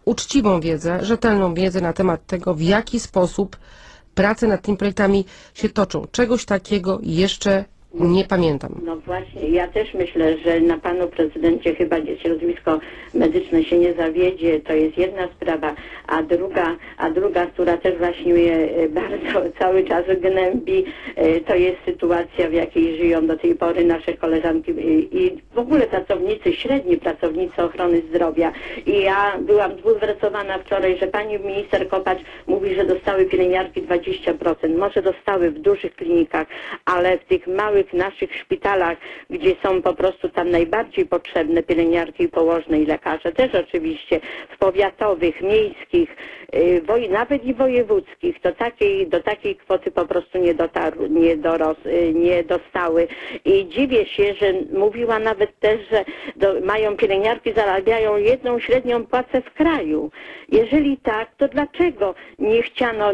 uczciwą wiedzę, rzetelną wiedzę na temat tego, w jaki sposób prace nad tymi projektami się toczą. Czegoś takiego jeszcze nie pamiętam. No właśnie, ja też myślę, że na panu prezydencie chyba środowisko medyczne się nie zawiedzie, to jest jedna sprawa, a druga, która też właśnie mnie bardzo cały czas gnębi, to jest sytuacja, w jakiej żyją do tej pory nasze koleżanki i w ogóle pracownicy, średni pracownicy ochrony zdrowia. I ja byłam zbulwersowana wczoraj, że pani minister Kopacz mówi, że dostały pielęgniarki 20%. Może dostały w dużych klinikach, ale w tych małych naszych szpitalach, gdzie są po prostu tam najbardziej potrzebne pielęgniarki i położne i lekarze, też oczywiście w powiatowych, miejskich, nawet i wojewódzkich, do takiej kwoty po prostu nie dostały. I dziwię się, że mówiła nawet też, że mają pielęgniarki, zarabiają jedną średnią płacę w kraju. Jeżeli tak, to dlaczego nie chciano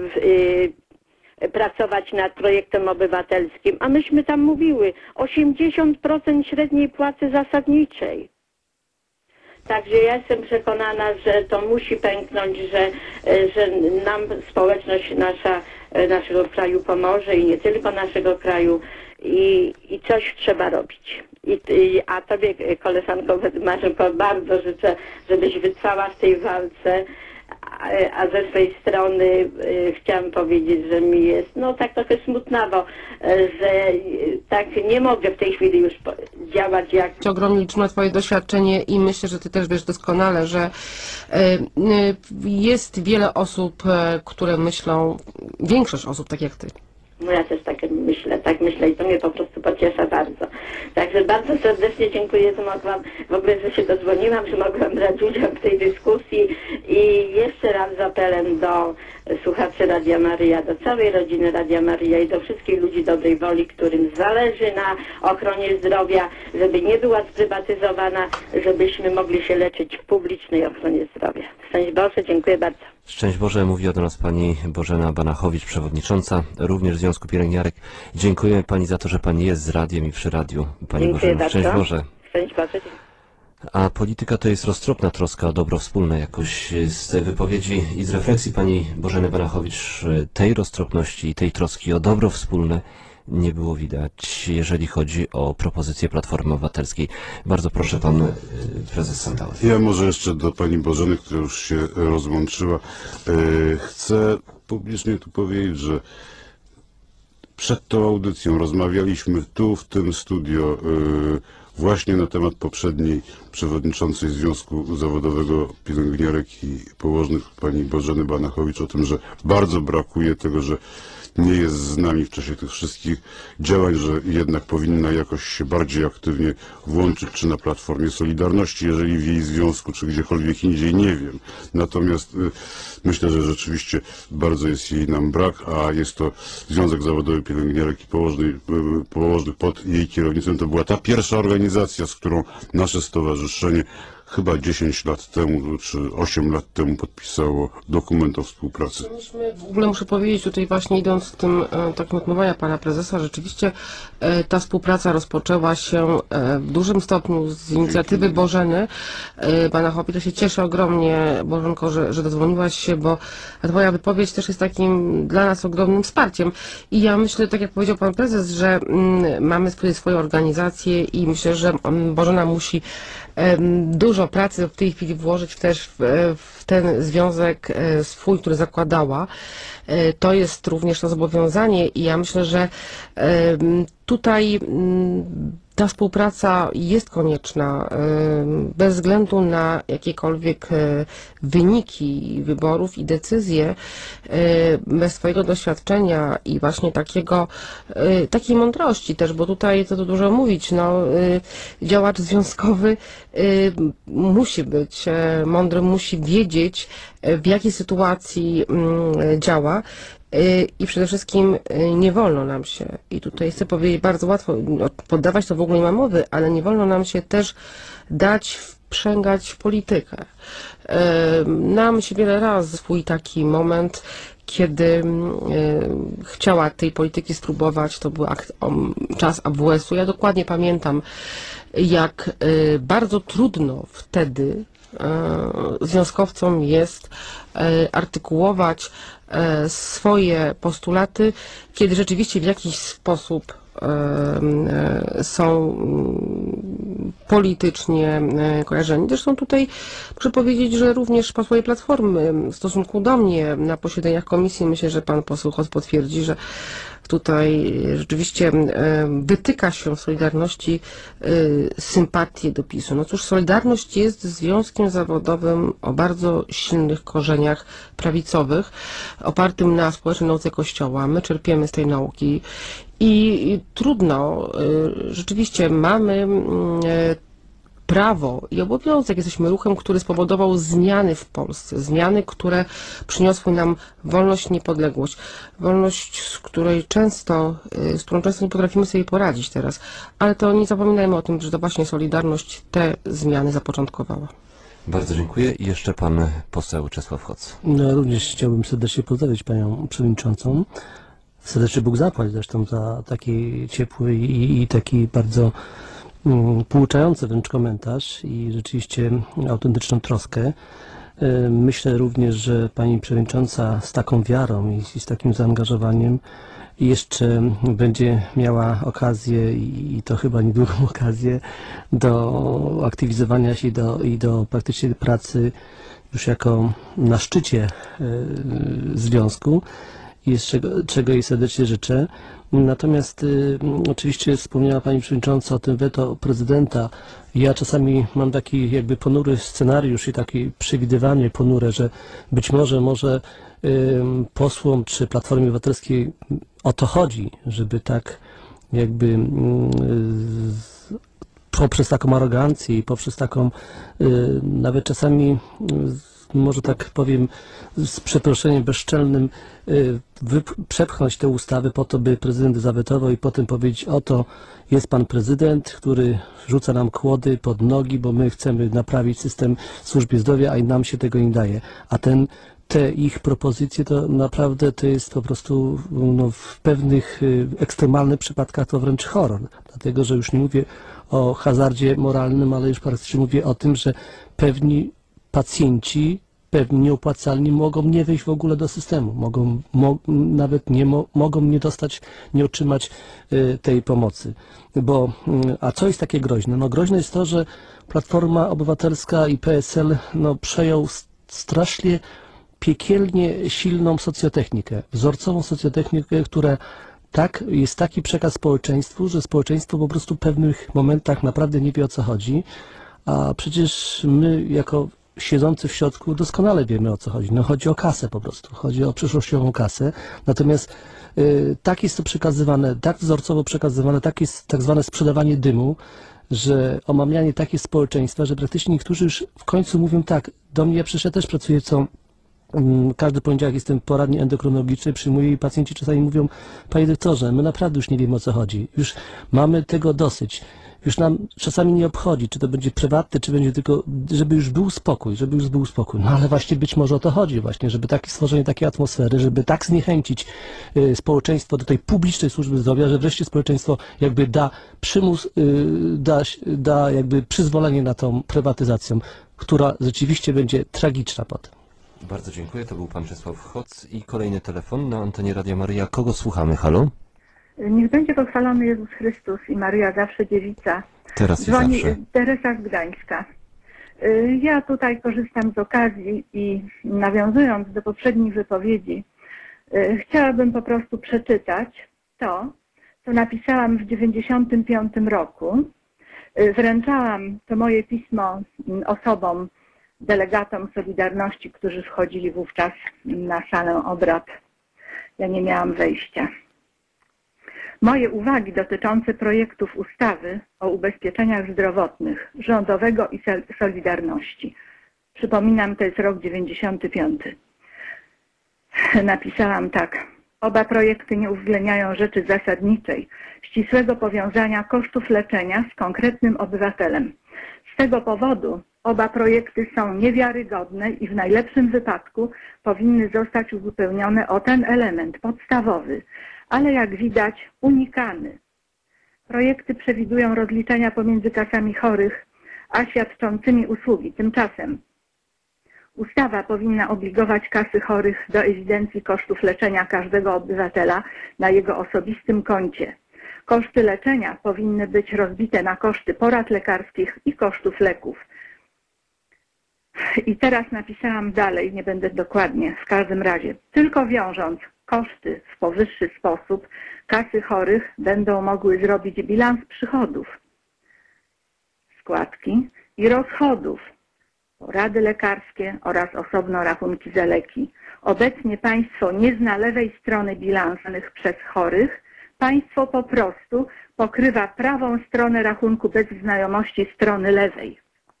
pracować nad projektem obywatelskim, a myśmy tam mówiły 80% średniej płacy zasadniczej. Także ja jestem przekonana, że to musi pęknąć, że nam społeczność naszego kraju pomoże i nie tylko naszego kraju i coś trzeba robić. A tobie, koleżanko Marzenko, bardzo życzę, żebyś wytrwała w tej walce. A ze swojej strony chciałam powiedzieć, że mi jest tak trochę smutnawo, że tak nie mogę w tej chwili już działać jak... Ogromnie liczę na twoje doświadczenie i myślę, że ty też wiesz doskonale, że jest wiele osób, które myślą, większość osób tak jak ty. No ja też tak myślę i to mnie po prostu pociesza bardzo. Także bardzo serdecznie dziękuję, że mogłam, w ogóle, że się dodzwoniłam, że mogłam brać udział w tej dyskusji i jeszcze raz z apelem do słuchaczy Radia Maryja, do całej rodziny Radia Maryja i do wszystkich ludzi dobrej woli, którym zależy na ochronie zdrowia, żeby nie była sprywatyzowana, żebyśmy mogli się leczyć w publicznej ochronie zdrowia. Szczęść Boże, dziękuję bardzo. Szczęść Boże, mówi do nas pani Bożena Banachowicz, przewodnicząca również Związku Pielęgniarek. Dziękujemy pani za to, że pani jest z radiem i przy radiu. Pani Bożena, szczęść Boże. Szczęść Boże. A polityka to jest roztropna troska o dobro wspólne. Jakoś z tej wypowiedzi i z refleksji pani Bożeny Banachowicz tej roztropności i tej troski o dobro wspólne nie było widać, jeżeli chodzi o propozycję Platformy Obywatelskiej. Bardzo proszę, pan prezes Santała. Ja może jeszcze do pani Bożeny, która już się rozłączyła, chcę publicznie tu powiedzieć, że przed tą audycją rozmawialiśmy tu, w tym studio, właśnie na temat poprzedniej przewodniczącej Związku Zawodowego Pielęgniarek i Położnych, pani Bożeny Banachowicz, o tym, że bardzo brakuje tego, że nie jest z nami w czasie tych wszystkich działań, że jednak powinna jakoś się bardziej aktywnie włączyć, czy na Platformie Solidarności, jeżeli w jej związku, czy gdziekolwiek indziej, nie wiem. Natomiast myślę, że rzeczywiście bardzo jest jej nam brak, a jest to Związek Zawodowy Pielęgniarek i Położnych pod jej kierownictwem. To była ta pierwsza organizacja, z którą nasze stowarzyszenie chyba 10 lat temu, czy 8 lat temu podpisało dokument o współpracy. W ogóle muszę powiedzieć tutaj właśnie, idąc z tym takim odmowania pana prezesa, rzeczywiście ta współpraca rozpoczęła się w dużym stopniu z inicjatywy Bożeny Banachowicz. To się cieszę ogromnie, Bożenko, że dodzwoniłaś się, bo twoja wypowiedź też jest takim dla nas ogromnym wsparciem. I ja myślę, tak jak powiedział pan prezes, że mamy swoje organizacje i myślę, że Bożena musi dużo pracy w tej chwili włożyć też w ten związek swój, który zakładała. To jest również to zobowiązanie i ja myślę, że tutaj ta współpraca jest konieczna bez względu na jakiekolwiek wyniki wyborów i decyzje, bez swojego doświadczenia i właśnie takiej mądrości też, bo tutaj co tu dużo mówić, działacz związkowy musi być mądry, musi wiedzieć, w jakiej sytuacji działa. I przede wszystkim nie wolno nam się, i tutaj chcę powiedzieć bardzo łatwo, poddawać to w ogóle nie ma mowy, ale nie wolno nam się też dać wprzęgać w politykę. Nam się wiele razy swój taki moment, kiedy chciała tej polityki spróbować, to był czas AWS-u. Ja dokładnie pamiętam, jak bardzo trudno wtedy związkowcom jest artykułować swoje postulaty, kiedy rzeczywiście w jakiś sposób są politycznie kojarzeni. Zresztą tutaj muszę powiedzieć, że również posłowie Platformy w stosunku do mnie na posiedzeniach komisji, myślę, że pan poseł Hoc potwierdzi, że tutaj rzeczywiście wytyka się w Solidarności sympatię do PiS-u. No cóż, Solidarność jest związkiem zawodowym o bardzo silnych korzeniach prawicowych, opartym na społecznej nauce Kościoła. My czerpiemy z tej nauki i trudno, rzeczywiście mamy prawo i obowiązek, jesteśmy ruchem, który spowodował zmiany w Polsce, zmiany, które przyniosły nam wolność i niepodległość. Wolność, z którą często nie potrafimy sobie poradzić teraz, ale to nie zapominajmy o tym, że to właśnie Solidarność te zmiany zapoczątkowała. Bardzo dziękuję. I jeszcze pan poseł Czesław Hoc. No, również chciałbym serdecznie pozdrowić panią przewodniczącą. Serdecznie Bóg zapłać zresztą za taki ciepły i taki bardzo pouczający wręcz komentarz i rzeczywiście autentyczną troskę. Myślę również, że pani przewodnicząca z taką wiarą i z takim zaangażowaniem jeszcze będzie miała okazję i to chyba niedługą okazję do aktywizowania się i do praktycznie pracy już jako na szczycie związku. I czego jej serdecznie życzę. Natomiast oczywiście wspomniała pani przewodnicząca o tym weto prezydenta. Ja czasami mam taki jakby ponury scenariusz i takie przewidywanie ponure, że być może posłom czy Platformie Obywatelskiej o to chodzi, żeby tak jakby poprzez taką arogancję i poprzez taką nawet czasami może tak powiem z przeproszeniem bezczelnym przepchnąć te ustawy po to, by prezydent zawetował i potem powiedzieć: oto jest pan prezydent, który rzuca nam kłody pod nogi, bo my chcemy naprawić system służby zdrowia, a i nam się tego nie daje. A te ich propozycje to naprawdę to jest po prostu no, w pewnych ekstremalnych przypadkach to wręcz horror. Dlatego, że już nie mówię o hazardzie moralnym, ale już praktycznie mówię o tym, że pewni pacjenci, pewni nieopłacalni mogą nie wejść w ogóle do systemu, nawet mogą nie dostać, nie otrzymać tej pomocy. A co jest takie groźne? No groźne jest to, że Platforma Obywatelska i PSL przejął strasznie piekielnie silną socjotechnikę, wzorcową socjotechnikę, która jest taki przekaz społeczeństwu, że społeczeństwo po prostu w pewnych momentach naprawdę nie wie, o co chodzi, a przecież my jako siedzący w środku doskonale wiemy, o co chodzi. No chodzi o kasę po prostu, chodzi o przyszłościową kasę. Natomiast tak jest to przekazywane, tak wzorcowo przekazywane, tak jest tak zwane sprzedawanie dymu, że omamianie takie społeczeństwa, że praktycznie niektórzy już w końcu mówią tak, do mnie, ja też pracuję każdy poniedziałek jestem w poradni endokrynologicznej, przyjmuję i pacjenci czasami mówią: panie doktorze, my naprawdę już nie wiemy, o co chodzi, już mamy tego dosyć. Już nam czasami nie obchodzi, czy to będzie prywatne, czy będzie tylko, żeby już był spokój. No ale właśnie być może o to chodzi właśnie, żeby stworzenie takiej atmosfery, żeby tak zniechęcić społeczeństwo do tej publicznej służby zdrowia, że wreszcie społeczeństwo jakby da przymus, da jakby przyzwolenie na tą prywatyzację, która rzeczywiście będzie tragiczna potem. Bardzo dziękuję. To był pan Czesław Hoc i kolejny telefon na antenie Radia Maryja. Kogo słuchamy? Halo? Niech będzie pochwalony Jezus Chrystus i Maryja zawsze dziewica. Teraz i Dzwoni zawsze. Teresa z Gdańska. Ja tutaj korzystam z okazji i nawiązując do poprzednich wypowiedzi, chciałabym po prostu przeczytać to, co napisałam w 1995 roku. Wręczałam to moje pismo osobom, delegatom Solidarności, którzy wchodzili wówczas na salę obrad. Ja nie miałam wejścia. Moje uwagi dotyczące projektów ustawy o ubezpieczeniach zdrowotnych, rządowego i Solidarności. Przypominam, to jest rok 95. Napisałam tak. Oba projekty nie uwzględniają rzeczy zasadniczej, ścisłego powiązania kosztów leczenia z konkretnym obywatelem. Z tego powodu oba projekty są niewiarygodne i w najlepszym wypadku powinny zostać uzupełnione o ten element podstawowy, ale jak widać unikany. Projekty przewidują rozliczenia pomiędzy kasami chorych a świadczącymi usługi. Tymczasem Ustawa powinna obligować kasy chorych do ewidencji kosztów leczenia każdego obywatela na jego osobistym koncie. Koszty leczenia powinny być rozbite na koszty porad lekarskich i kosztów leków. I teraz napisałam dalej, nie będę dokładnie, w każdym razie. Tylko wiążąc koszty w powyższy sposób, kasy chorych będą mogły zrobić bilans przychodów, składki i rozchodów, porady lekarskie oraz osobno rachunki za leki. Obecnie państwo nie zna lewej strony bilansowych przez chorych. Państwo po prostu pokrywa prawą stronę rachunku bez znajomości strony lewej.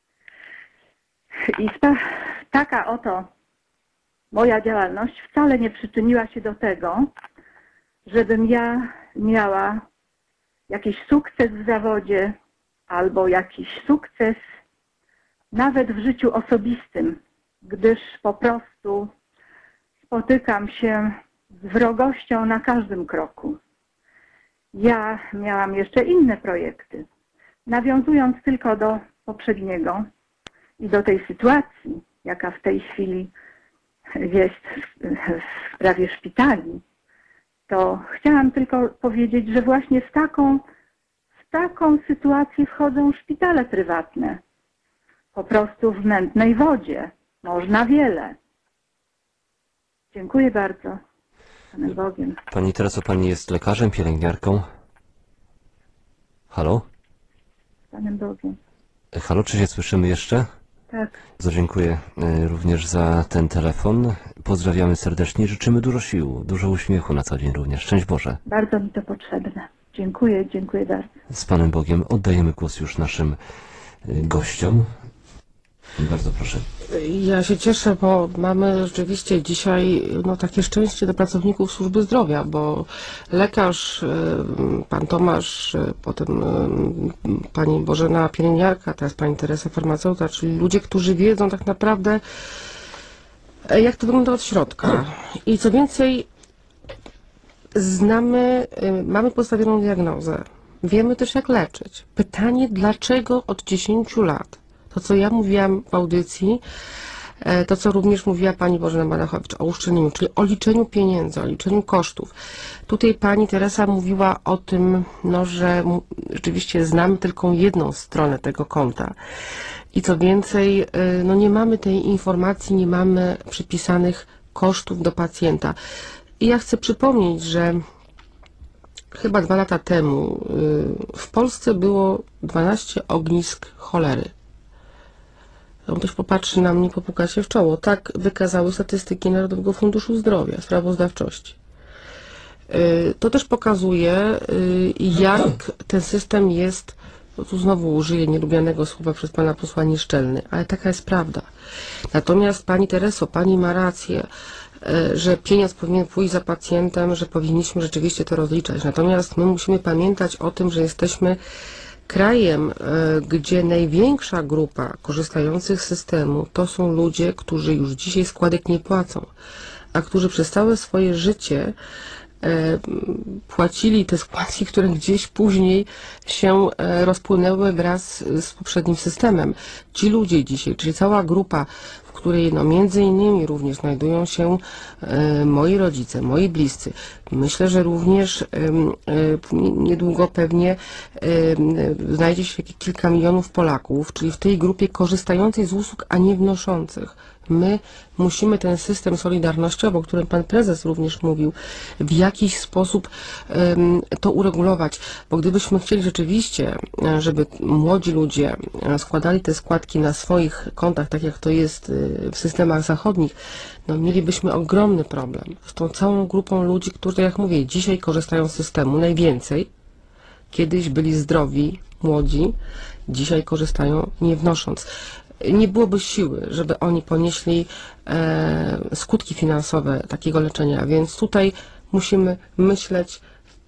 I taka oto moja działalność wcale nie przyczyniła się do tego, żebym ja miała jakiś sukces w zawodzie albo jakiś sukces nawet w życiu osobistym, gdyż po prostu spotykam się z wrogością na każdym kroku. Ja miałam jeszcze inne projekty. Nawiązując tylko do poprzedniego i do tej sytuacji, jaka w tej chwili jest w sprawie szpitali, to chciałam tylko powiedzieć, że właśnie w taką sytuację wchodzą szpitale prywatne. Po prostu w mętnej wodzie. Można wiele. Dziękuję bardzo. Panem Bogiem. Pani Tereso, pani jest lekarzem, pielęgniarką? Halo? Panem Bogiem. Halo, czy się słyszymy jeszcze? Tak. Bardzo dziękuję również za ten telefon. Pozdrawiamy serdecznie. Życzymy dużo sił, dużo uśmiechu na co dzień również. Szczęść Boże. Bardzo mi to potrzebne. Dziękuję, dziękuję bardzo. Z Panem Bogiem oddajemy głos już naszym gościom. Bardzo proszę. Ja się cieszę, bo mamy rzeczywiście dzisiaj takie szczęście do pracowników służby zdrowia, bo lekarz, pan Tomasz, potem pani Bożena pielęgniarka, teraz pani Teresa farmaceuta, czyli ludzie, którzy wiedzą tak naprawdę, jak to wygląda od środka. I co więcej, mamy postawioną diagnozę. Wiemy też, jak leczyć. Pytanie, dlaczego od 10 lat? To, co ja mówiłam w audycji, to, co również mówiła pani Bożena Banachowicz o uszczelnieniu, czyli o liczeniu pieniędzy, o liczeniu kosztów. Tutaj pani Teresa mówiła o tym, że rzeczywiście znamy tylko jedną stronę tego konta. I co więcej, nie mamy tej informacji, nie mamy przypisanych kosztów do pacjenta. I ja chcę przypomnieć, że chyba 2 lata temu w Polsce było 12 ognisk cholery. Ktoś popatrzy na mnie, popuka się w czoło. Tak wykazały statystyki Narodowego Funduszu Zdrowia, sprawozdawczości. To też pokazuje, jak ten system jest, tu znowu użyję nielubianego słowa przez pana posła, nieszczelny, ale taka jest prawda. Natomiast pani Tereso, pani ma rację, że pieniądz powinien pójść za pacjentem, że powinniśmy rzeczywiście to rozliczać. Natomiast my musimy pamiętać o tym, że jesteśmy krajem, gdzie największa grupa korzystających z systemu to są ludzie, którzy już dzisiaj składek nie płacą, a którzy przez całe swoje życie płacili te składki, które gdzieś później się rozpłynęły wraz z poprzednim systemem. Ci ludzie dzisiaj, czyli cała grupa, w której między innymi również znajdują się moi rodzice, moi bliscy. Myślę, że również niedługo pewnie znajdzie się kilka milionów Polaków, czyli w tej grupie korzystającej z usług, a nie wnoszących. My musimy ten system solidarnościowy, o którym pan prezes również mówił, w jakiś sposób to uregulować, bo gdybyśmy chcieli rzeczywiście, żeby młodzi ludzie składali te składki na swoich kontach, tak jak to jest w systemach zachodnich, mielibyśmy ogromny problem z tą całą grupą ludzi, którzy, jak mówię, dzisiaj korzystają z systemu najwięcej. Kiedyś byli zdrowi, młodzi, dzisiaj korzystają nie wnosząc. Nie byłoby siły, żeby oni ponieśli skutki finansowe takiego leczenia, więc tutaj musimy myśleć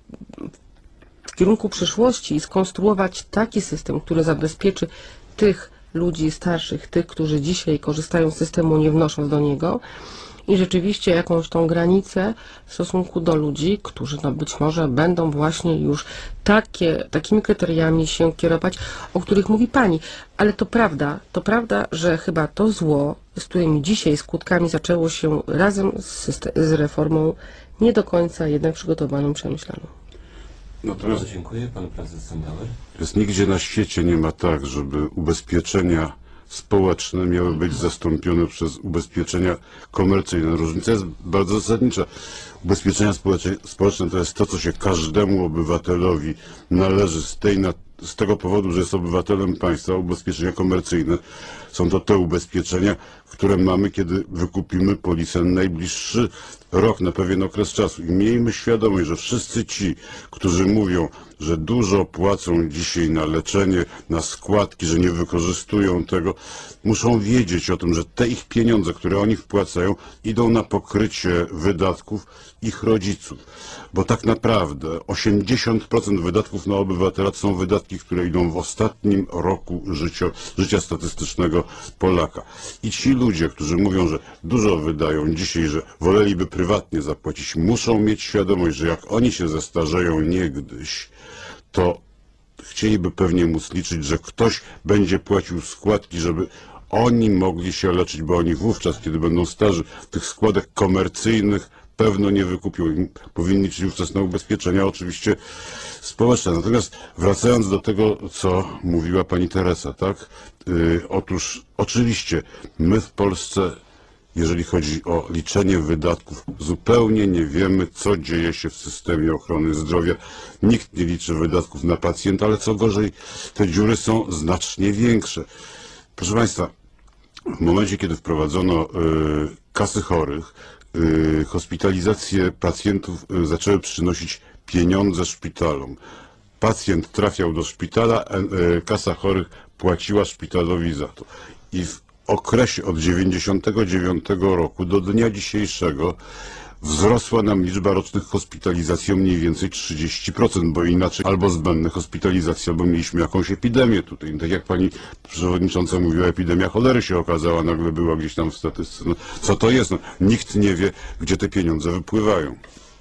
w kierunku przyszłości i skonstruować taki system, który zabezpieczy tych ludzi starszych, tych, którzy dzisiaj korzystają z systemu, nie wnosząc do niego, i rzeczywiście jakąś tą granicę w stosunku do ludzi, którzy być może będą właśnie już takimi kryteriami się kierować, o których mówi pani. Ale to prawda, że chyba to zło z którymi dzisiaj skutkami zaczęło się razem z reformą nie do końca jednak przygotowaną, przemyślaną. Natomiast Bardzo dziękuję. Pan prezes Sandauer. jest nigdzie na świecie nie ma tak, żeby ubezpieczenia społeczne miały być zastąpione przez ubezpieczenia komercyjne. Różnica jest bardzo zasadnicza. Ubezpieczenia społeczne to jest to, co się każdemu obywatelowi należy z tego powodu, że jest obywatelem państwa. Ubezpieczenia komercyjne są to te ubezpieczenia, które mamy, kiedy wykupimy polisę na najbliższy rok, na pewien okres czasu. I miejmy świadomość, że wszyscy ci, którzy mówią, że dużo płacą dzisiaj na leczenie, na składki, że nie wykorzystują tego, muszą wiedzieć o tym, że te ich pieniądze, które oni wpłacają, idą na pokrycie wydatków ich rodziców. Bo tak naprawdę 80% wydatków na obywatela to są wydatki, które idą w ostatnim roku życia statystycznego Polaka. I ci ludzie, którzy mówią, że dużo wydają dzisiaj, że woleliby prywatnie zapłacić, muszą mieć świadomość, że jak oni się zestarzeją niegdyś, to chcieliby pewnie móc liczyć, że ktoś będzie płacił składki, żeby oni mogli się leczyć, bo oni wówczas, kiedy będą starzy, tych składek komercyjnych pewno nie wykupią. Powinni liczyć wówczas na ubezpieczenia oczywiście społeczne. Natomiast wracając do tego, co mówiła pani Teresa, tak? Otóż oczywiście my w Polsce, jeżeli chodzi o liczenie wydatków, zupełnie nie wiemy, co dzieje się w systemie ochrony zdrowia. Nikt nie liczy wydatków na pacjenta, ale co gorzej, te dziury są znacznie większe. Proszę Państwa, w momencie, kiedy wprowadzono kasy chorych, hospitalizacje pacjentów zaczęły przynosić pieniądze szpitalom. Pacjent trafiał do szpitala, kasa chorych płaciła szpitalowi za to. I w okresie od 1999 roku do dnia dzisiejszego wzrosła nam liczba rocznych hospitalizacji o mniej więcej 30%, bo inaczej albo zbędne hospitalizacje, albo mieliśmy jakąś epidemię tutaj. Tak jak pani przewodnicząca mówiła, epidemia cholery się okazała, nagle była gdzieś tam w statystyce. No, co to jest? No, nikt nie wie, gdzie te pieniądze wypływają.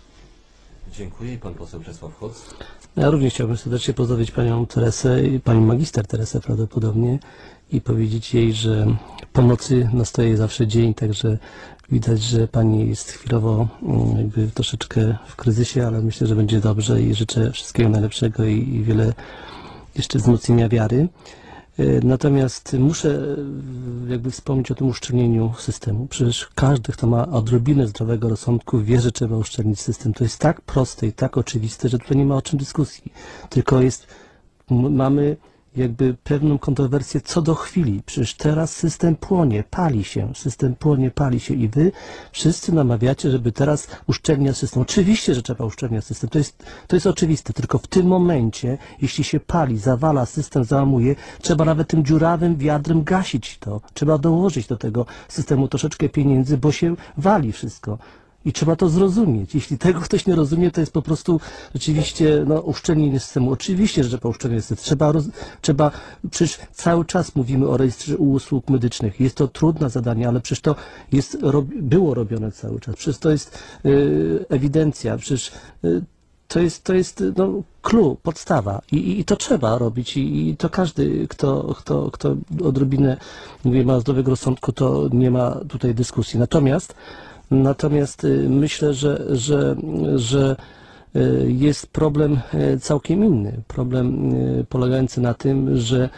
Dziękuję. I pan poseł Czesław Hoc. Ja również chciałbym serdecznie pozdrowić panią Teresę i panią magister Teresę prawdopodobnie i powiedzieć jej, że pomocy nastaje zawsze dzień, także widać, że pani jest chwilowo jakby troszeczkę w kryzysie, ale myślę, że będzie dobrze i życzę wszystkiego najlepszego i wiele jeszcze wzmocnienia wiary. Natomiast muszę jakby wspomnieć o tym uszczelnieniu systemu. Przecież każdy, kto ma odrobinę zdrowego rozsądku, wie, że trzeba uszczelnić system. To jest tak proste i tak oczywiste, że tutaj nie ma o czym dyskusji. Tylko mamy jakby pewną kontrowersję co do chwili. Przecież teraz system płonie, pali się i wy wszyscy namawiacie, żeby teraz uszczelniać system. Oczywiście, że trzeba uszczelniać system, to jest oczywiste, tylko w tym momencie, jeśli się pali, zawala, system załamuje, trzeba nawet tym dziurawym wiadrem gasić to. Trzeba dołożyć do tego systemu troszeczkę pieniędzy, bo się wali wszystko. I trzeba to zrozumieć. Jeśli tego ktoś nie rozumie, to jest po prostu rzeczywiście uszczelnienie systemu. Oczywiście, że trzeba uszczelniać system. Przecież cały czas mówimy o rejestrze usług medycznych. Jest to trudne zadanie, ale przecież to było robione cały czas. Przecież to jest ewidencja. Przecież to jest clue, podstawa i to trzeba robić i to każdy, kto odrobinę ma zdrowego rozsądku, to nie ma tutaj dyskusji. Natomiast myślę, że jest problem całkiem inny. Problem polegający na tym, że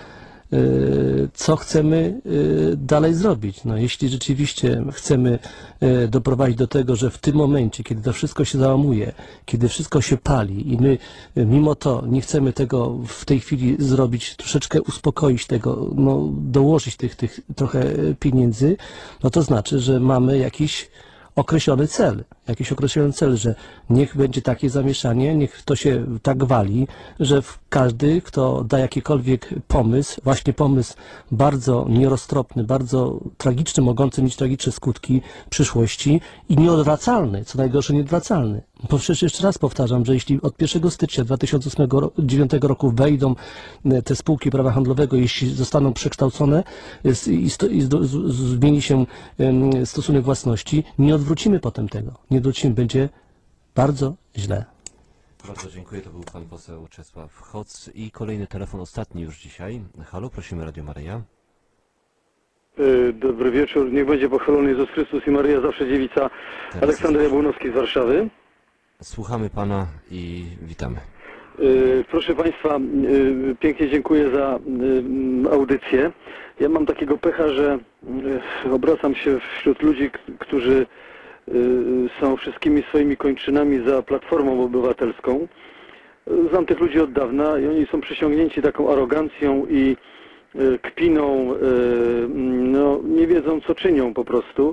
co chcemy dalej zrobić. No, jeśli rzeczywiście chcemy doprowadzić do tego, że w tym momencie, kiedy to wszystko się załamuje, kiedy wszystko się pali i my mimo to nie chcemy tego w tej chwili zrobić, troszeczkę uspokoić tego, dołożyć tych trochę pieniędzy, no to znaczy, że mamy jakiś określony cel, że niech będzie takie zamieszanie, niech to się tak wali, że każdy, kto da jakikolwiek pomysł, właśnie pomysł bardzo nieroztropny, bardzo tragiczny, mogący mieć tragiczne skutki przyszłości i nieodwracalny, co najgorsze nieodwracalny. Bo przecież jeszcze raz powtarzam, że jeśli od 1 stycznia 2009 roku wejdą te spółki prawa handlowego, jeśli zostaną przekształcone i zmieni się stosunek własności, nie odwrócimy potem tego. Nie odwrócimy, będzie bardzo źle. Bardzo dziękuję. To był pan poseł Czesław Hoc. I kolejny telefon, ostatni już dzisiaj. Halo, prosimy Radio Maryja. Dobry wieczór. Niech będzie pochwalony Jezus Chrystus i Maryja zawsze dziewica. Aleksander Jabłonowski z Warszawy. Słuchamy pana i witamy. Proszę Państwa, pięknie dziękuję za audycję. Ja mam takiego pecha, że obracam się wśród ludzi, którzy są wszystkimi swoimi kończynami za Platformą Obywatelską. Znam tych ludzi od dawna i oni są przesiągnięci taką arogancją i kpiną, no nie wiedzą co czynią po prostu.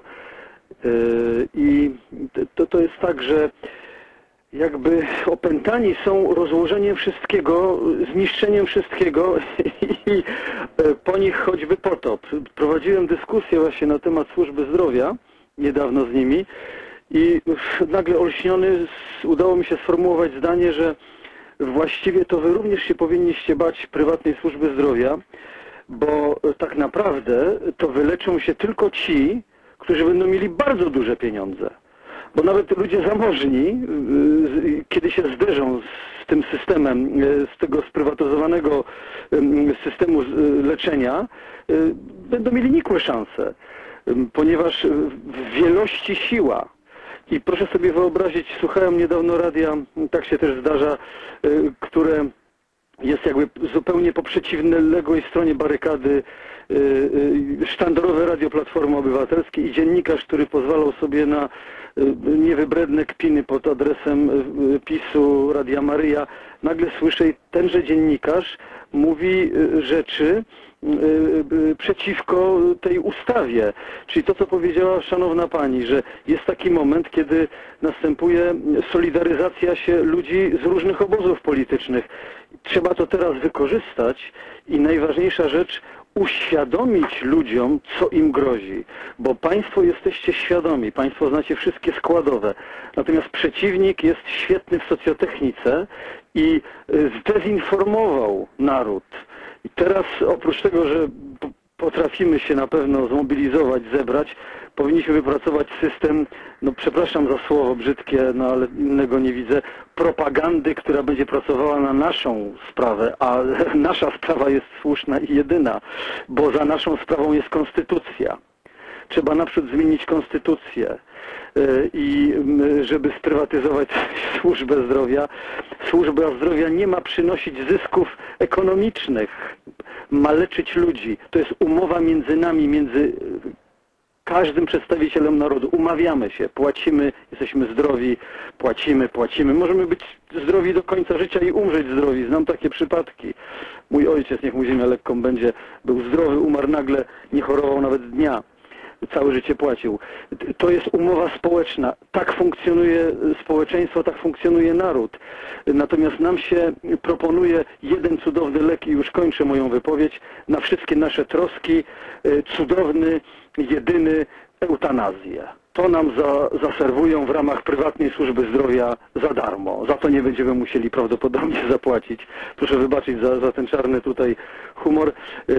I to jest tak, że jakby opętani są rozłożeniem wszystkiego, zniszczeniem wszystkiego i po nich choćby potop. Prowadziłem dyskusję właśnie na temat służby zdrowia niedawno z nimi i nagle olśniony udało mi się sformułować zdanie, że właściwie to wy również się powinniście bać prywatnej służby zdrowia, bo tak naprawdę to wyleczą się tylko ci, którzy będą mieli bardzo duże pieniądze. Bo nawet ludzie zamożni, kiedy się zderzą z tym systemem, z tego sprywatyzowanego systemu leczenia, będą mieli nikłe szanse, ponieważ w wielości siła. I proszę sobie wyobrazić, słuchałem niedawno radia, tak się też zdarza, które jest jakby zupełnie po przeciwległej stronie barykady, sztandarowe radio Platformy Obywatelskiej i dziennikarz, który pozwalał sobie na niewybredne kpiny pod adresem PiS-u, Radia Maryja. Nagle słyszę, tenże dziennikarz mówi rzeczy przeciwko tej ustawie. Czyli to, co powiedziała szanowna pani, że jest taki moment, kiedy następuje solidaryzacja się ludzi z różnych obozów politycznych. Trzeba to teraz wykorzystać i najważniejsza rzecz, uświadomić ludziom, co im grozi. Bo państwo jesteście świadomi, państwo znacie wszystkie składowe. Natomiast przeciwnik jest świetny w socjotechnice i zdezinformował naród. I teraz oprócz tego, że potrafimy się na pewno zmobilizować, zebrać, powinniśmy wypracować system, no przepraszam za słowo brzydkie, no ale innego nie widzę, propagandy, która będzie pracowała na naszą sprawę, a nasza sprawa jest słuszna i jedyna, bo za naszą sprawą jest konstytucja. Trzeba naprzód zmienić konstytucję i żeby sprywatyzować służbę zdrowia. Służba zdrowia nie ma przynosić zysków ekonomicznych, ma leczyć ludzi. To jest umowa między nami, między każdym przedstawicielem narodu. Umawiamy się, płacimy, jesteśmy zdrowi, płacimy. Możemy być zdrowi do końca życia i umrzeć zdrowi. Znam takie przypadki. Mój ojciec, niech mu ziemia lekką będzie, był zdrowy, umarł nagle, nie chorował nawet dnia. Całe życie płacił. To jest umowa społeczna. Tak funkcjonuje społeczeństwo, tak funkcjonuje naród. Natomiast nam się proponuje jeden cudowny lek i już kończę moją wypowiedź na wszystkie nasze troski. Cudowny, jedyny eutanazję. To nam zaserwują w ramach prywatnej służby zdrowia za darmo. Za to nie będziemy musieli prawdopodobnie zapłacić. Proszę wybaczyć za ten czarny tutaj humor,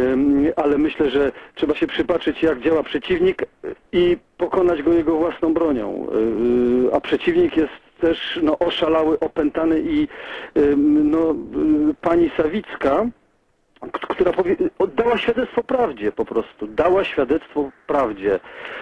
ale myślę, że trzeba się przypatrzeć, jak działa przeciwnik i pokonać go jego własną bronią. A przeciwnik jest też no, oszalały, opętany i no, pani Sawicka, która oddała świadectwo prawdzie po prostu. Dała świadectwo prawdzie.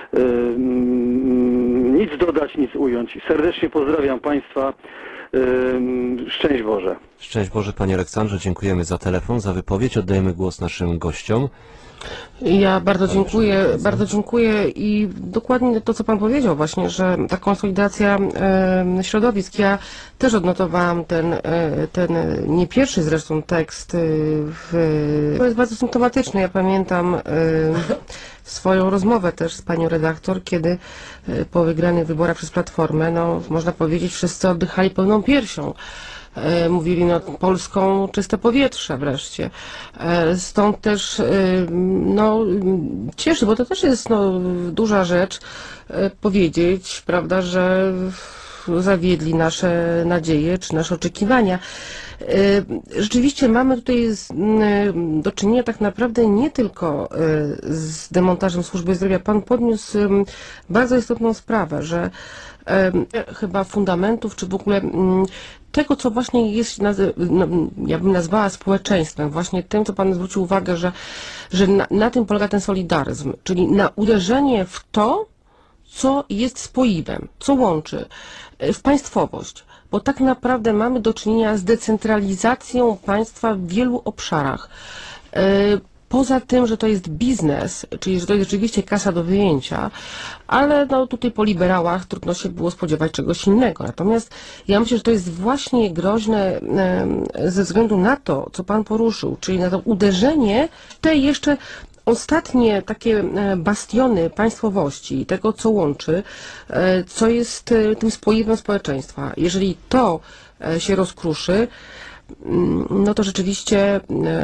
Nic dodać, nic ująć. Serdecznie pozdrawiam Państwa. Szczęść Boże. Szczęść Boże, panie Aleksandrze. Dziękujemy za telefon, za wypowiedź. Oddajemy głos naszym gościom. Ja bardzo dziękuję i dokładnie to, co Pan powiedział właśnie, że ta konsolidacja środowisk, ja też odnotowałam ten nie pierwszy zresztą tekst, to jest bardzo symptomatyczny. Ja pamiętam swoją rozmowę też z panią redaktor, kiedy po wygranych wyborach przez Platformę, no można powiedzieć, wszyscy oddychali pełną piersią. Mówili, no Polską czyste powietrze wreszcie. Stąd też no, cieszy, bo to też jest no, duża rzecz powiedzieć, prawda, że zawiedli nasze nadzieje czy nasze oczekiwania. Rzeczywiście mamy tutaj do czynienia tak naprawdę nie tylko z demontażem służby zdrowia. Pan podniósł bardzo istotną sprawę, że chyba fundamentów, czy w ogóle tego, co właśnie jest, ja bym nazwała społeczeństwem, właśnie tym, co Pan zwrócił uwagę, że na tym polega ten solidaryzm, czyli na uderzenie w to, co jest spoiwem, co łączy, w państwowość, bo tak naprawdę mamy do czynienia z decentralizacją państwa w wielu obszarach. Poza tym, że to jest biznes, czyli że to jest rzeczywiście kasa do wyjęcia, ale no tutaj po liberałach trudno się było spodziewać czegoś innego. Natomiast ja myślę, że to jest właśnie groźne ze względu na to, co Pan poruszył, czyli na to uderzenie w te jeszcze ostatnie takie bastiony państwowości, tego co łączy, co jest tym spoiwem społeczeństwa. Jeżeli to się rozkruszy, no to rzeczywiście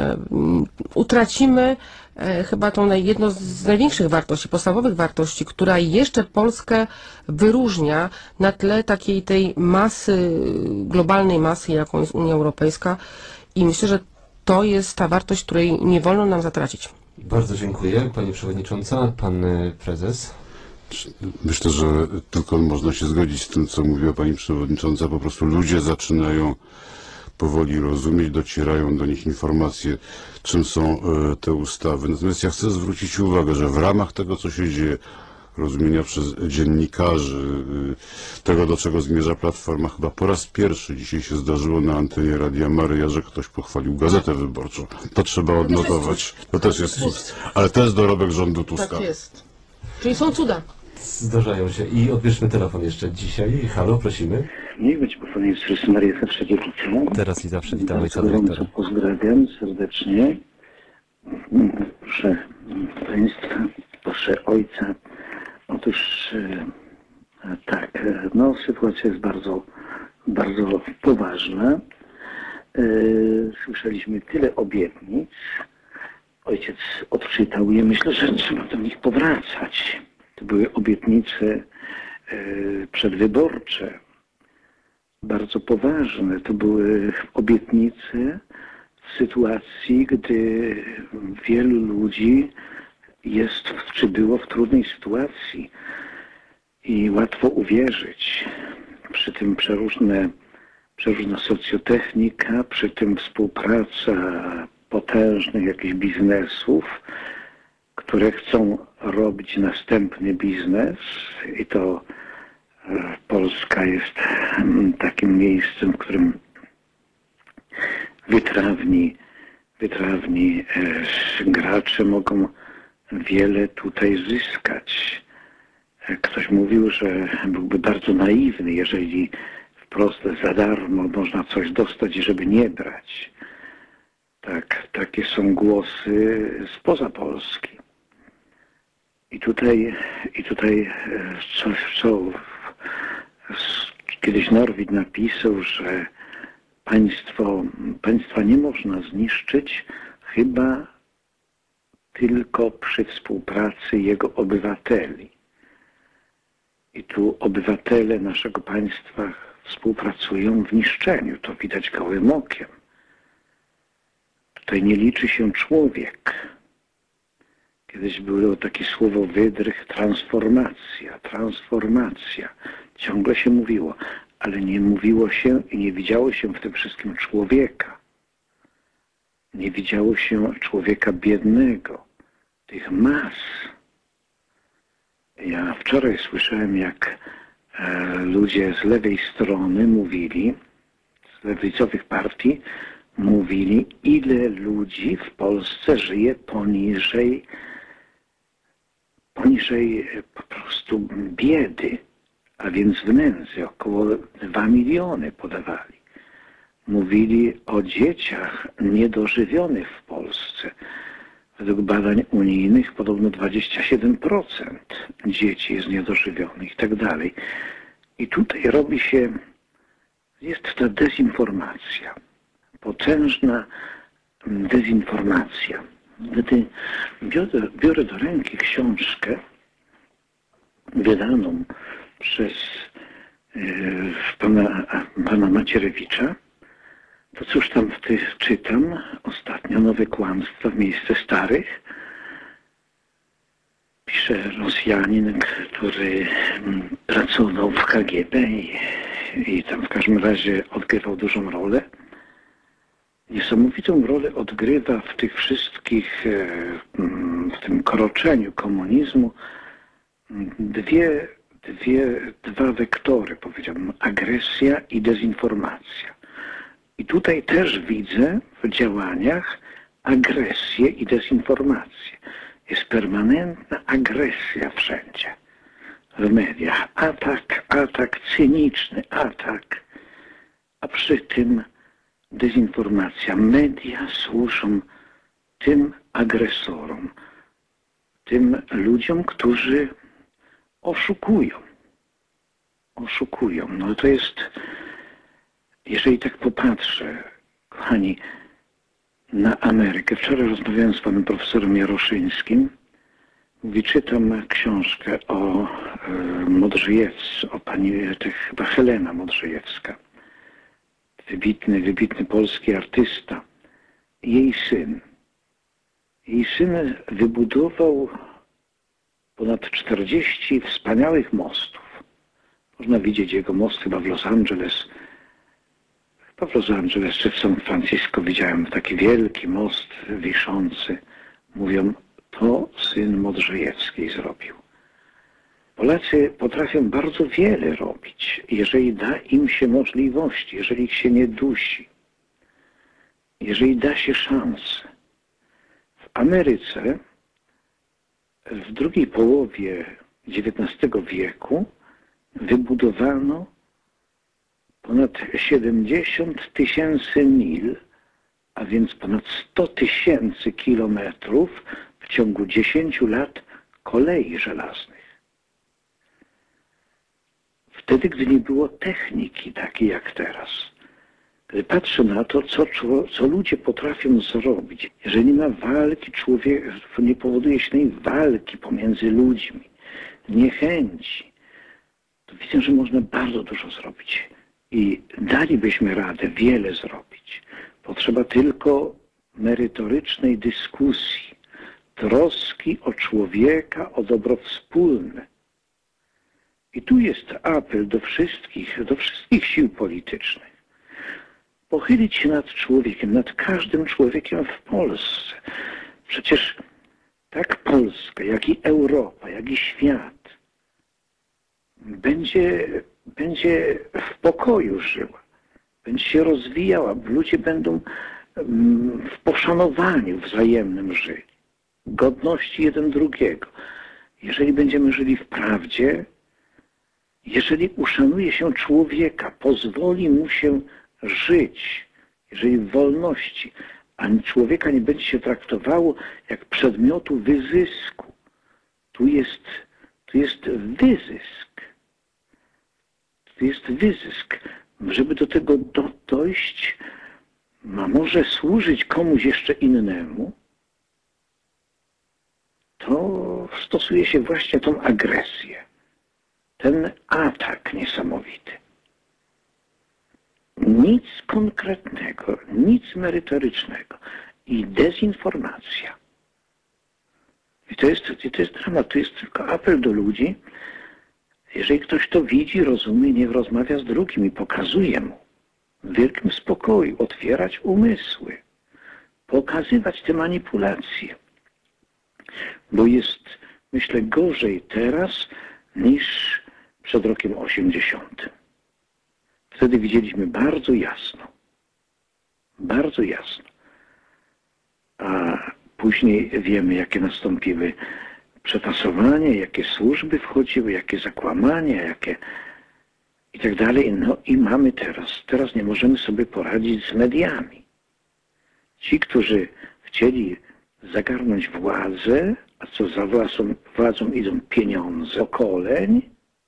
utracimy chyba tą jedną z największych wartości, podstawowych wartości, która jeszcze Polskę wyróżnia na tle takiej tej masy, globalnej masy, jaką jest Unia Europejska, i myślę, że to jest ta wartość, której nie wolno nam zatracić. Bardzo dziękuję, Pani Przewodnicząca. Pan Prezes? Myślę, że tylko można się zgodzić z tym, co mówiła Pani Przewodnicząca. Po prostu ludzie zaczynają powoli rozumieć, docierają do nich informacje, czym są te ustawy. Natomiast ja chcę zwrócić uwagę, że w ramach tego, co się dzieje, rozumienia przez dziennikarzy, tego, do czego zmierza Platforma, chyba po raz pierwszy dzisiaj się zdarzyło na antenie Radia Maryja, że ktoś pochwalił Gazetę Wyborczą. To trzeba odnotować. To też jest cud. Ale to jest dorobek rządu Tuska. Tak jest. Czyli są cuda. Zdarzają się. I odbierzmy telefon jeszcze dzisiaj. Halo, prosimy. Niech będzie pochwalony Jezus Chrystus, Maria zawsze dziewica. Teraz i zawsze witam ojca Bardzo dyrektora. pozdrawiam serdecznie. Proszę Państwa, proszę Ojca. Otóż tak, no sytuacja jest bardzo, bardzo poważna. Słyszeliśmy tyle obietnic. Ojciec odczytał je. Myślę, że trzeba do nich powracać. To były obietnice przedwyborcze, bardzo poważne. To były obietnice w sytuacji, gdy wielu ludzi jest czy było w trudnej sytuacji i łatwo uwierzyć. Przy tym przeróżna socjotechnika, przy tym współpraca potężnych jakichś biznesów, które chcą robić następny biznes i to Polska jest takim miejscem, w którym wytrawni gracze mogą wiele tutaj zyskać. Ktoś mówił, że byłby bardzo naiwny, jeżeli wprost za darmo można coś dostać, żeby nie brać. Tak, takie są głosy spoza Polski. I tutaj kiedyś Norwid napisał, że państwa nie można zniszczyć chyba tylko przy współpracy jego obywateli. I tu obywatele naszego państwa współpracują w niszczeniu. To widać gołym okiem. Tutaj nie liczy się człowiek. Kiedyś było takie słowo wydrych, transformacja. Ciągle się mówiło, ale nie mówiło się i nie widziało się w tym wszystkim człowieka. Nie widziało się człowieka biednego, tych mas. Ja wczoraj słyszałem, jak ludzie z lewej strony mówili, z lewicowych partii, mówili, ile ludzi w Polsce żyje poniżej po prostu biedy, a więc w nędzy. Około 2 miliony podawali. Mówili o dzieciach niedożywionych w Polsce. Według badań unijnych podobno 27% dzieci jest niedożywionych i tak dalej. I tutaj robi się, jest ta dezinformacja. Potężna dezinformacja. Gdy biorę do ręki książkę wydaną przez pana Macierewicza, to cóż tam czytam ostatnio, nowe kłamstwa w miejsce starych. Pisze Rosjanin, który pracował w KGB i tam w każdym razie odgrywał dużą rolę. Niesamowitą rolę odgrywa w tych wszystkich, w tym kroczeniu komunizmu dwa wektory, powiedziałbym, agresja i dezinformacja. I tutaj też widzę w działaniach agresję i dezinformację. Jest permanentna agresja wszędzie. W mediach atak, cyniczny atak, a przy tym dezinformacja. Media służą tym agresorom, tym ludziom, którzy oszukują. No to jest, jeżeli tak popatrzę, kochani, na Amerykę. Wczoraj rozmawiałem z panem profesorem Jaroszyńskim. Mówi, czytam książkę o o pani, chyba Helena Modrzejewska. Wybitny polski artysta. Jej syn wybudował ponad 40 wspaniałych mostów. Można widzieć jego most chyba w Los Angeles. Czy w San Francisco widziałem taki wielki most wiszący. Mówią, to syn Modrzejewskiej zrobił. Polacy potrafią bardzo wiele robić, jeżeli da im się możliwości, jeżeli ich się nie dusi, jeżeli da się szansę. W Ameryce w drugiej połowie XIX wieku wybudowano ponad 70 000 mil, a więc ponad 100 000 kilometrów w ciągu 10 lat kolei żelaznych. Wtedy, gdy nie było techniki takiej jak teraz. Gdy patrzę na to, co ludzie potrafią zrobić, jeżeli nie ma walki człowieka, nie powoduje się tej walki pomiędzy ludźmi, niechęci, to widzę, że można bardzo dużo zrobić. I dalibyśmy radę wiele zrobić. Potrzeba tylko merytorycznej dyskusji, troski o człowieka, o dobro wspólne. I tu jest apel do wszystkich sił politycznych. Pochylić się nad człowiekiem, nad każdym człowiekiem w Polsce. Przecież tak Polska, jak i Europa, jak i świat będzie w pokoju żyła, będzie się rozwijała, ludzie będą w poszanowaniu wzajemnym żyli, godności jeden drugiego. Jeżeli będziemy żyli w prawdzie, jeżeli uszanuje się człowieka, pozwoli mu się żyć, jeżeli w wolności, a człowieka nie będzie się traktowało jak przedmiotu wyzysku. Tu jest wyzysk. Tu jest wyzysk. Żeby do tego dojść, a może służyć komuś jeszcze innemu, to stosuje się właśnie tą agresję. Ten atak niesamowity. Nic konkretnego, nic merytorycznego i dezinformacja. I to jest dramat, to jest tylko apel do ludzi. Jeżeli ktoś to widzi, rozumie, niech rozmawia z drugim i pokazuje mu w wielkim spokoju, otwierać umysły, pokazywać te manipulacje. Bo jest, myślę, gorzej teraz niż przed rokiem 80. Wtedy widzieliśmy bardzo jasno. Bardzo jasno. A później wiemy, jakie nastąpiły przetasowania, jakie służby wchodziły, jakie zakłamania, jakie i tak dalej. No i mamy teraz nie możemy sobie poradzić z mediami. Ci, którzy chcieli zagarnąć władzę, a co za władzą idą pieniądze, pokoleń,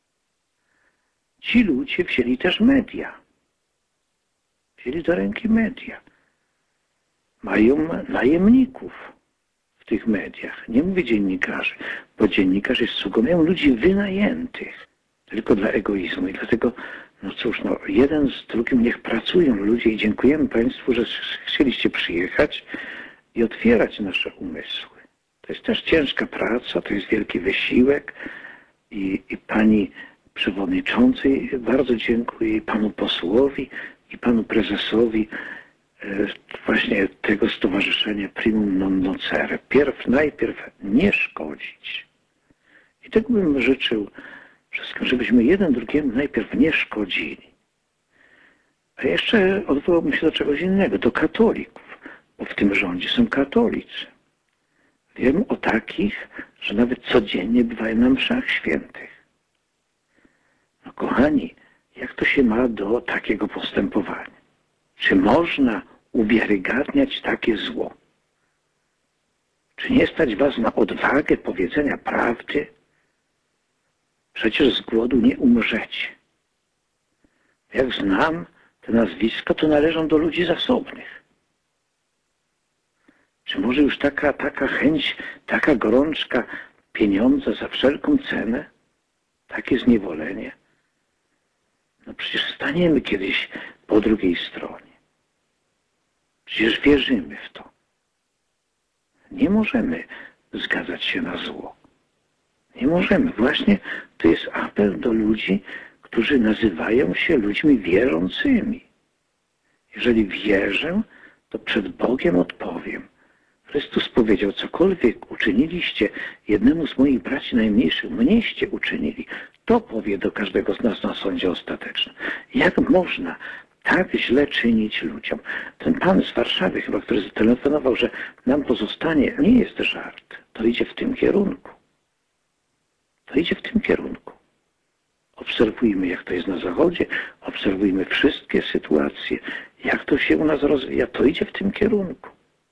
ci ludzie wzięli też media. Wzięli do ręki media. Mają najemników w tych mediach. Nie mówię dziennikarzy, bo dziennikarz jest sługą. Mają ludzi wynajętych. tylko dla egoizmu. I dlatego, no cóż, no jeden z drugim niech pracują ludzie i dziękujemy Państwu, że chcieliście przyjechać i otwierać nasze umysły. To jest też ciężka praca, to jest wielki wysiłek i Pani Przewodniczącej bardzo dziękuję, i Panu Posłowi, i Panu Prezesowi właśnie tego stowarzyszenia Primum Non Nocere. Najpierw nie szkodzić. I tego bym życzył wszystkim, żebyśmy jeden drugiemu najpierw nie szkodzili. A jeszcze odwołałbym się do czegoś innego, do katolików, bo w tym rządzie są katolicy. Wiem o takich, że nawet codziennie bywają na mszach świętych. No kochani, jak to się ma do takiego postępowania? Czy można uwiarygadniać takie zło? Czy nie stać was na odwagę powiedzenia prawdy? Przecież z głodu nie umrzecie. Jak znam te nazwiska, to należą do ludzi zasobnych. Czy może już taka chęć, taka gorączka pieniądza za wszelką cenę? Takie zniewolenie? No przecież staniemy kiedyś po drugiej stronie. Przecież wierzymy w to. Nie możemy zgadzać się na zło. Nie możemy. Właśnie to jest apel do ludzi, którzy nazywają się ludźmi wierzącymi. Jeżeli wierzę, to przed Bogiem odpowiem. Chrystus powiedział, cokolwiek uczyniliście jednemu z moich braci najmniejszych, mnieście uczynili. To powie do każdego z nas na sądzie ostatecznym. Jak można tak źle czynić ludziom? Ten pan z Warszawy chyba, który zatelefonował, że nam pozostanie, nie jest żart. To idzie w tym kierunku. To idzie w tym kierunku. Obserwujmy, jak to jest na Zachodzie, obserwujmy wszystkie sytuacje, jak to się u nas rozwija. To idzie w tym kierunku.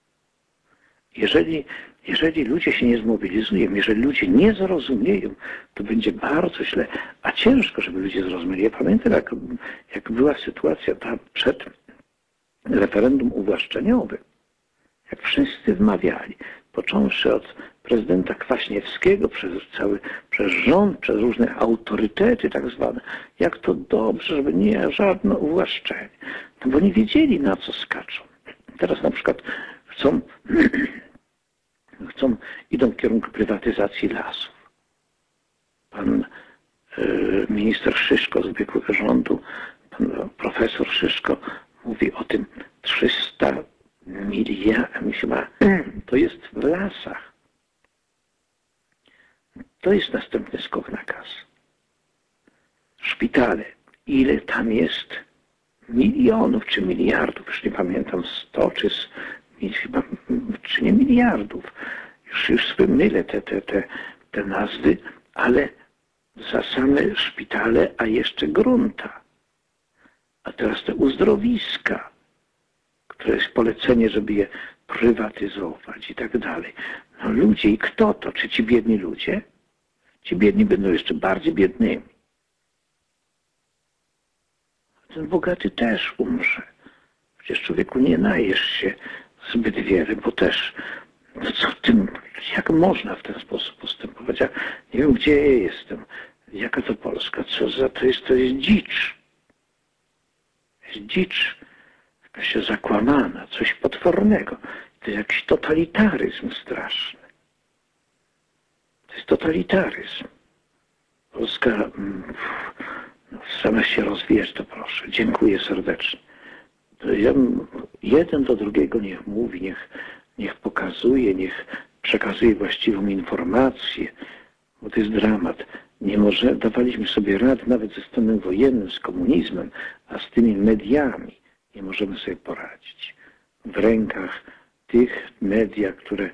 Jeżeli ludzie się nie zmobilizują, jeżeli ludzie nie zrozumieją, to będzie bardzo źle. A ciężko, żeby ludzie zrozumieli. Ja pamiętam, jak była sytuacja tam przed referendum uwłaszczeniowym, jak wszyscy wmawiali, począwszy od prezydenta Kwaśniewskiego, przez rząd, przez różne autorytety tak zwane, jak to dobrze, żeby nie żadne uwłaszczenie. No bo nie wiedzieli, na co skaczą. Teraz na przykład idą w kierunku prywatyzacji lasów. Pan minister Szyszko z ubiegłego rządu, pan profesor Szyszko mówi o tym 300 miliardów, chyba to jest w lasach. To jest następny skok na kasę. Szpitale. Ile tam jest milionów czy miliardów, już nie pamiętam, 100 czy nie miliardów. Już sobie mylę te nazwy, ale za same szpitale, a jeszcze grunta. A teraz te uzdrowiska, które jest polecenie, żeby je prywatyzować i tak dalej. No ludzie, i kto to? Czy ci biedni ludzie? Ci biedni będą jeszcze bardziej biednymi. A ten bogaty też umrze. Przecież człowieku nie najesz się zbyt wiele, bo też no co tym, jak można w ten sposób postępować? Ja nie wiem, gdzie ja jestem. Jaka to Polska? Co za to jest dzicz. Jest dzicz. Jakaś zakłamana, coś potwornego. To jest jakiś totalitaryzm straszny. To jest totalitaryzm. Polska sama się rozwijać, to proszę. Dziękuję serdecznie. Jeden do drugiego niech mówi, niech pokazuje, niech przekazuje właściwą informację, bo to jest dramat. Dawaliśmy sobie radę nawet ze stanem wojennym, z komunizmem, a z tymi mediami nie możemy sobie poradzić. W rękach tych media, które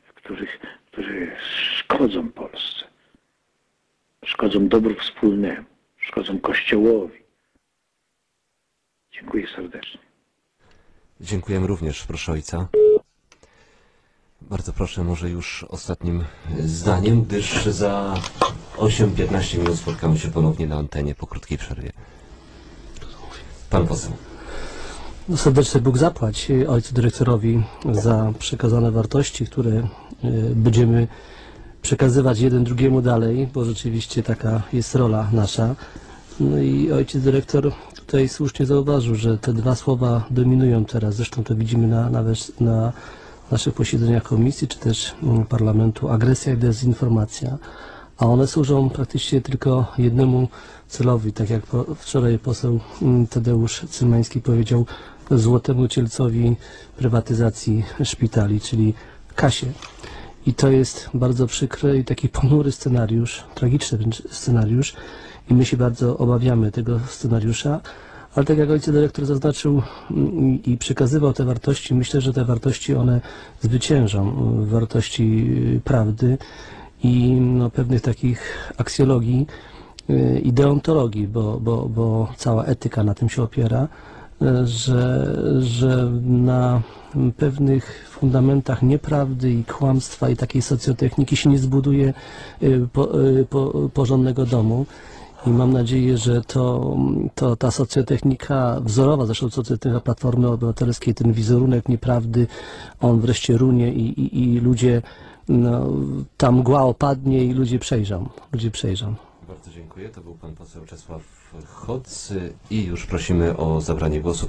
szkodzą Polsce, szkodzą dobru wspólnemu, szkodzą Kościołowi. Dziękuję serdecznie. Dziękujemy również, proszę ojca. Bardzo proszę, może już ostatnim zdaniem, gdyż za 8-15 minut spotkamy się ponownie na antenie po krótkiej przerwie. Pan poseł. No serdecznie Bóg zapłać ojcu dyrektorowi za przekazane wartości, które będziemy przekazywać jeden drugiemu dalej, bo rzeczywiście taka jest rola nasza. No i ojciec dyrektor tutaj słusznie zauważył, że te dwa słowa dominują teraz. Zresztą to widzimy nawet na naszych posiedzeniach komisji, czy też parlamentu, agresja i dezinformacja. A one służą praktycznie tylko jednemu celowi, tak jak wczoraj poseł Tadeusz Cymański powiedział, złotemu cielcowi prywatyzacji szpitali, czyli kasie. I to jest bardzo przykry i taki ponury scenariusz, tragiczny wręcz scenariusz i my się bardzo obawiamy tego scenariusza, ale tak jak ojciec dyrektor zaznaczył i przekazywał te wartości, myślę, że te wartości one zwyciężą, wartości prawdy i pewnych takich aksjologii i deontologii, bo cała etyka na tym się opiera, że na pewnych fundamentach nieprawdy i kłamstwa i takiej socjotechniki się nie zbuduje porządnego domu. I mam nadzieję, że ta socjotechnika wzorowa, zresztą socjotechnika Platformy Obywatelskiej, ten wizerunek nieprawdy, on wreszcie runie i ludzie, ta mgła opadnie i ludzie przejrzą. Bardzo dziękuję. To był pan poseł Czesław Hoc i już prosimy o zabranie głosu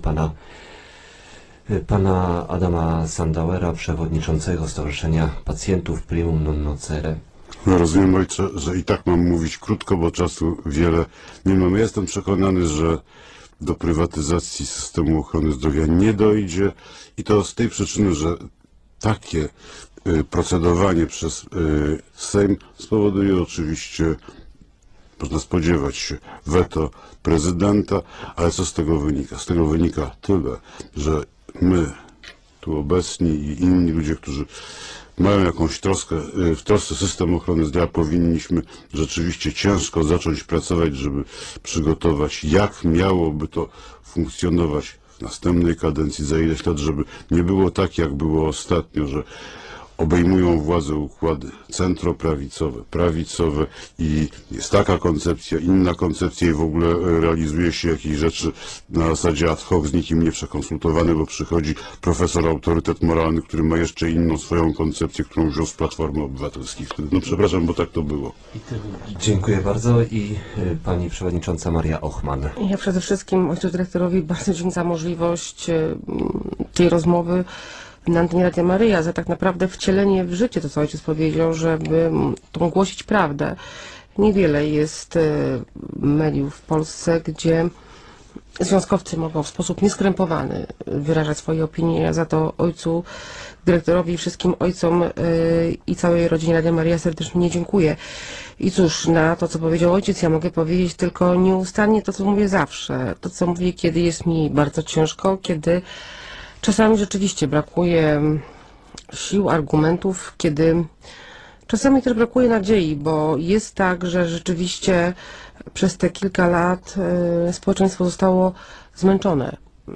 pana Adama Sandauera, przewodniczącego Stowarzyszenia Pacjentów Primum Non Nocere. No, rozumiem, ojcze, że i tak mam mówić krótko, bo czasu wiele nie mamy. Jestem przekonany, że do prywatyzacji systemu ochrony zdrowia nie dojdzie i to z tej przyczyny, że takie procedowanie przez Sejm spowoduje oczywiście, można spodziewać się, weto prezydenta, ale co z tego wynika? Z tego wynika tyle, że my tu obecni i inni ludzie, którzy mają jakąś troskę, w trosce system ochrony zdrowia, powinniśmy rzeczywiście ciężko zacząć pracować, żeby przygotować, jak miałoby to funkcjonować w następnej kadencji, za ileś lat, żeby nie było tak, jak było ostatnio, że obejmują władzę układy centroprawicowe, prawicowe i jest taka koncepcja, inna koncepcja i w ogóle realizuje się jakieś rzeczy na zasadzie ad hoc, z nikim nie przekonsultowany, bo przychodzi profesor autorytet moralny, który ma jeszcze inną swoją koncepcję, którą wziął z Platformy Obywatelskiej wtedy. No przepraszam, bo tak to było. Dziękuję bardzo i pani przewodnicząca Maria Ochman. Ja przede wszystkim ojcu dyrektorowi bardzo dziękuję za możliwość tej rozmowy na antenie Radia Maryja, za tak naprawdę wcielenie w życie, to co ojciec powiedział, żeby tą głosić prawdę. Niewiele jest mediów w Polsce, gdzie związkowcy mogą w sposób nieskrępowany wyrażać swoje opinie. Ja za to ojcu dyrektorowi i wszystkim ojcom i całej rodzinie Radia Maryja serdecznie dziękuję. I cóż, na to, co powiedział ojciec, ja mogę powiedzieć tylko nieustannie to, co mówię zawsze. To, co mówię, kiedy jest mi bardzo ciężko, kiedy czasami rzeczywiście brakuje sił, argumentów, kiedy czasami też brakuje nadziei, bo jest tak, że rzeczywiście przez te kilka lat społeczeństwo zostało zmęczone.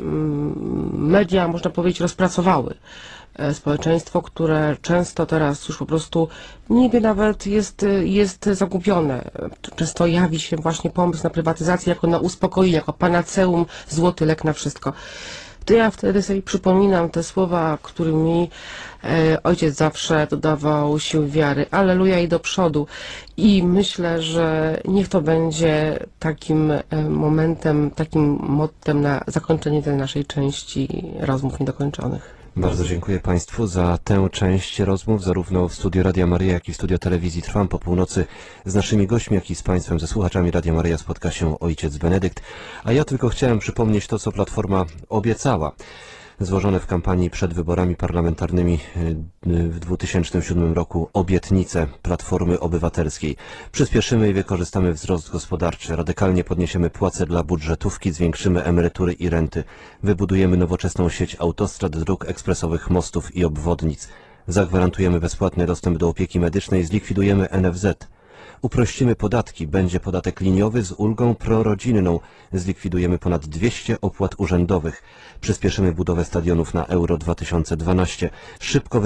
Media, można powiedzieć, rozpracowały społeczeństwo, które często teraz już po prostu niby nawet jest zagubione. Często jawi się właśnie pomysł na prywatyzację jako na uspokojenie, jako panaceum, złoty lek na wszystko. To ja wtedy sobie przypominam te słowa, którymi ojciec zawsze dodawał sił wiary. Alleluja i do przodu. I myślę, że niech to będzie takim momentem, takim mottem na zakończenie tej naszej części rozmów niedokończonych. Bardzo dziękuję Państwu za tę część rozmów, zarówno w studiu Radia Maryja, jak i w studiu telewizji Trwam. Po północy z naszymi gośćmi, jak i z Państwem, ze słuchaczami Radia Maryja spotka się ojciec Benedykt. A ja tylko chciałem przypomnieć to, co Platforma obiecała. Złożone w kampanii przed wyborami parlamentarnymi w 2007 roku obietnice Platformy Obywatelskiej. Przyspieszymy i wykorzystamy wzrost gospodarczy, radykalnie podniesiemy płace dla budżetówki, zwiększymy emerytury i renty, wybudujemy nowoczesną sieć autostrad, dróg ekspresowych, mostów i obwodnic, zagwarantujemy bezpłatny dostęp do opieki medycznej, zlikwidujemy NFZ. Uprościmy podatki, będzie podatek liniowy z ulgą prorodzinną, zlikwidujemy ponad 200 opłat urzędowych, przyspieszymy budowę stadionów na Euro 2012, szybko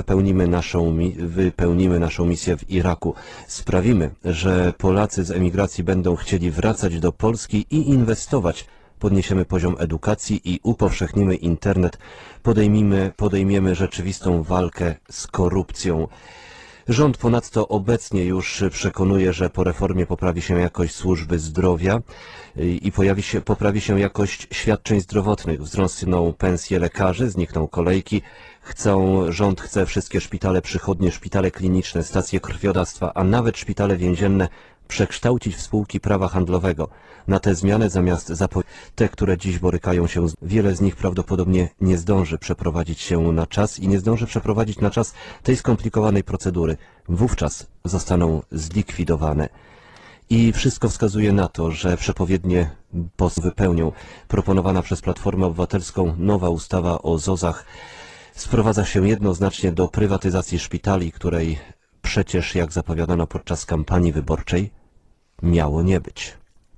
wypełnimy naszą misję w Iraku, sprawimy, że Polacy z emigracji będą chcieli wracać do Polski i inwestować, podniesiemy poziom edukacji i upowszechnimy internet, podejmiemy rzeczywistą walkę z korupcją. Rząd ponadto obecnie już przekonuje, że po reformie poprawi się jakość służby zdrowia i poprawi się jakość świadczeń zdrowotnych. Wzrosną pensje lekarzy, znikną kolejki. Rząd chce wszystkie szpitale, przychodnie, szpitale kliniczne, stacje krwiodawstwa, a nawet szpitale więzienne przekształcić w spółki prawa handlowego. Na tę zmianę zamiast te, które dziś borykają się, wiele z nich prawdopodobnie nie zdąży przeprowadzić się na czas i nie zdąży przeprowadzić na czas tej skomplikowanej procedury. Wówczas zostaną zlikwidowane. I wszystko wskazuje na to, że przepowiednie wypełnią. Proponowana przez Platformę Obywatelską nowa ustawa o ZOZ-ach sprowadza się jednoznacznie do prywatyzacji szpitali, której przecież, jak zapowiadano podczas kampanii wyborczej, miało nie być.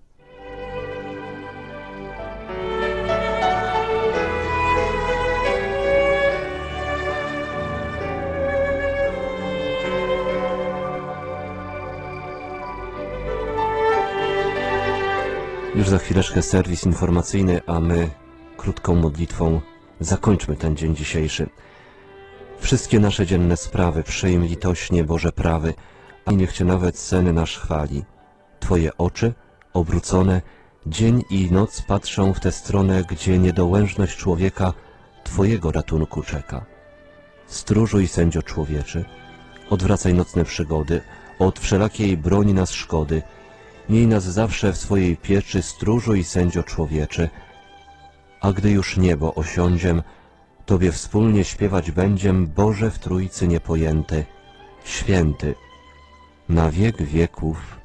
Już za chwileczkę serwis informacyjny, a my krótką modlitwą zakończmy ten dzień dzisiejszy. Wszystkie nasze dzienne sprawy przyjm litośnie, Boże prawy, a niech Cię nawet sen nasz chwali. Twoje oczy, obrócone, dzień i noc patrzą w tę stronę, gdzie niedołężność człowieka Twojego ratunku czeka. Stróżu i sędzio człowieczy, odwracaj nocne przygody, od wszelakiej broni nas szkody. Miej nas zawsze w swojej pieczy, stróżu i sędzio człowieczy. A gdy już niebo osiądziem, Tobie wspólnie śpiewać będziem, Boże w Trójcy niepojęty, święty, na wiek wieków.